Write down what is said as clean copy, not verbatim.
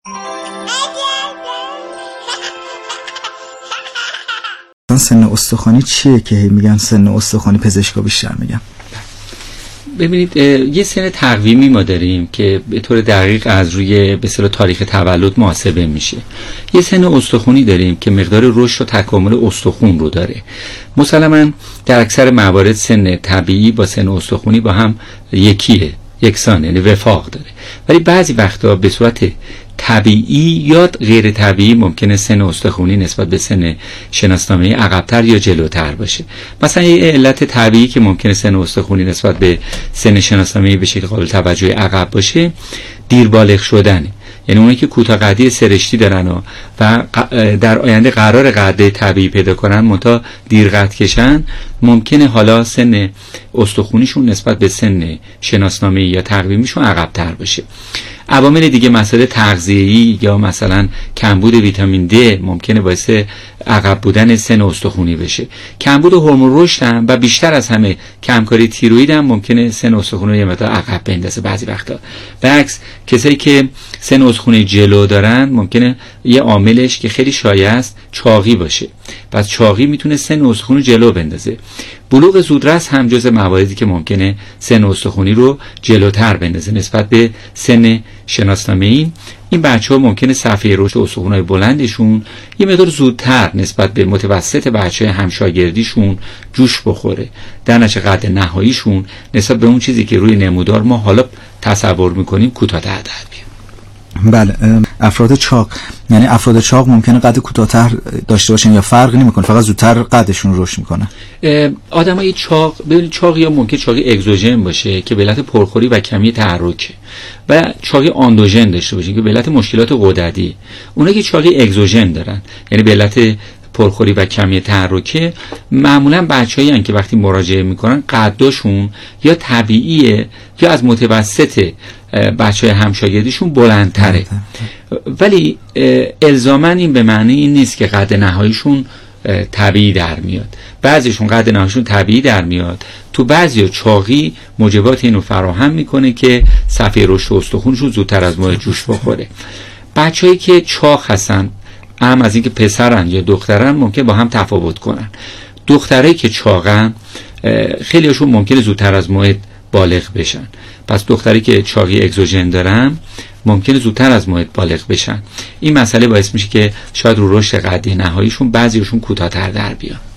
سن استخوانی چیه که میگن سن استخوانی؟ پزشکا بیشتر میگن. ببینید یه سن تقویمی ما داریم که به طور دقیق از روی به اصطلاح تاریخ تولد محاسبه میشه. یه سن استخوانی داریم که مقدار رشد و تکامل استخون رو داره. مسلماً در اکثر موارد سن طبیعی با سن استخوانی با هم یکسان، یعنی وفاق داره. ولی بعضی وقتا به صورت طبیعی یا غیر طبیعی ممکنه سن استخوانی نسبت به سن شناسنامه عقب‌تر یا جلوتر باشه. مثلا یه علت طبیعی که ممکنه سن استخوانی نسبت به سن شناسنامه به شکل قابل توجه عقب باشه، دیر بالغ شدنه. یعنی اونایی که کوتاه قدی سرشتی دارن و در آینده قرار قد طبیعی پیدا کنن منتها دیر قد کشن، ممکنه حالا سن استخونیشون نسبت به سن شناسنامه یا تقویمیشون عقب‌تر باشه. عوامل دیگه مسئله تغذیه‌ای یا مثلا کمبود ویتامین د ممکنه باعث عقب بودن سن استخوانی بشه. کمبود هورمون رشد هم و بیشتر از همه کمکاری تیروئید هم ممکنه سن استخوانی یه مقدار عقب بندازه بعضی وقتا. برعکس کسایی که سن استخوانی جلو دارن ممکنه یه عاملش که خیلی شایع است چاقی باشه. پس چاقی میتونه سن استخوانی جلو بندازه. بلوغ زودرس هم جز مواردی که ممکنه سن استخوانی رو جلوتر بندازه نسبت به سن شناسنامه‌ای. این بچه‌ها ممکنه صفحه رشد استخوان‌های بلندشون یه مقدار زودتر نسبت به متوسط بچه‌های همشاگردیشون جوش بخوره. در نتیجه قد نهاییشون نسبت به اون چیزی که روی نمودار ما حالا تصور می‌کنیم کوتاه‌تر در بیاد. بله، افراد چاق، یعنی افراد چاق ممکنه قد کوتاه‌تر داشته باشن یا فرقی نمی‌کنه، فقط زودتر قدشون رشد می‌کنه؟ آدمای چاق، ببین چاق یا ممکن چاقی اگزوژن باشه که به علت پرخوری و کمی تحرکه و چاقی آندوژن داشته باشه که به علت مشکلات غددی. اونایی که چاقی اگزوژن دارن یعنی به علت پرخوری و کمی تحرکه، معمولا بچه‌ای هستن که وقتی مراجعه میکنن قدشون یا طبیعیه یا از متوسط بچه‌های همشاگردیشون بلندتره. ولی الزاماً این به معنی این نیست که قد نهاییشون طبیعی در میاد. بعضیشون قد نهاییشون طبیعی در میاد، تو بعضیا چاقی موجبات اینو فراهم میکنه که صفحه رشد استخوانشون زودتر از موعد جوش بخوره. بچه‌ای که چاق هستن، هم از اینکه پسرن یا دخترن، ممکن با هم تفاوت کنن. دخترایی که چاقن خیلیشون ممکنه زودتر از موعد بالغ بشن. پس دختری که چاقی اگزوژن دارن ممکنه زودتر از موعد بالغ بشن. این مسئله باعث میشه که شاید رو رشد قدی نهاییشون بعضیشون کوتاه‌تر در بیان.